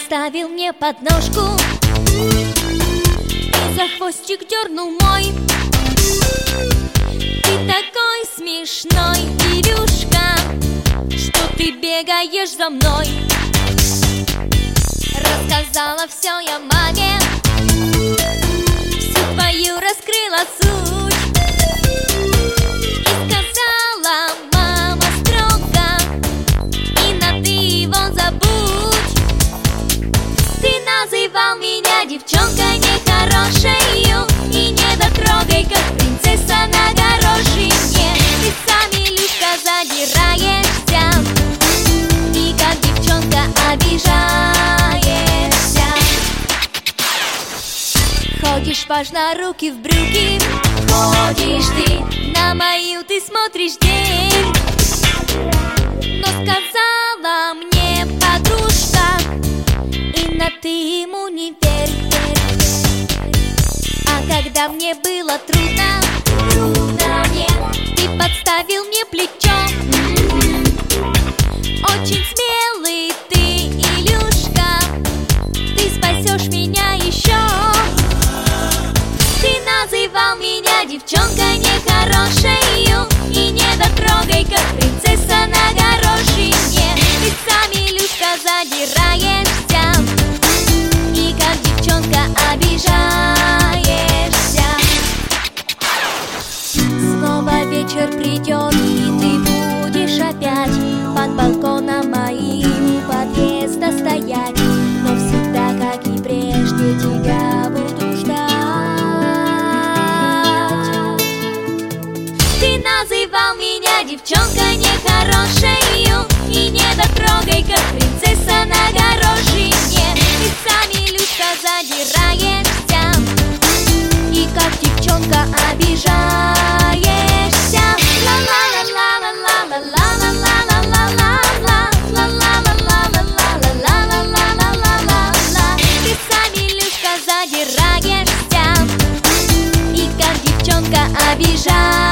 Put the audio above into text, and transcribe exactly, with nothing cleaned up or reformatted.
подставил мне подножку и за хвостик дернул мой. Ты такой смешной, Ирюшка, что ты бегаешь за мной. Рассказала все я маме, всю твою раскрыла суть. И сказала мама строго: и на ты его забудь. Ты называл меня девчонкой нехорошею и не дотрогай, как принцесса на горошине. Ты сам, Илюшка, задираешься и как девчонка обижаешься. Ходишь важно руки в брюки, ходишь ты, на мою ты смотришь день. Но сказала мне подружка: Инна, ты ему не верь, верь. А когда мне было трудно, трудно мне, ты подставил мне плечо. Очень смелый ты, Илюшка, ты спасешь меня еще. Ты называл меня девчонкой нехорошею и не дотрогай, как принцесса на горошине. Ты сам, Илюшка, задираешься и как девчонка обижаешься. Снова вечер придет, и ты будешь опять под балконом моим у подъезда стоять. Но всегда, как и прежде, тебя буду ждать. Ты называл меня девчонкой нехорошею и не дотрогай, как принцесса на горошине. Ты сам, Илюшка, задираешься и как девчонка обижаешься. Ты сам, Илюшка, задираешься и как девчонка обижаешься.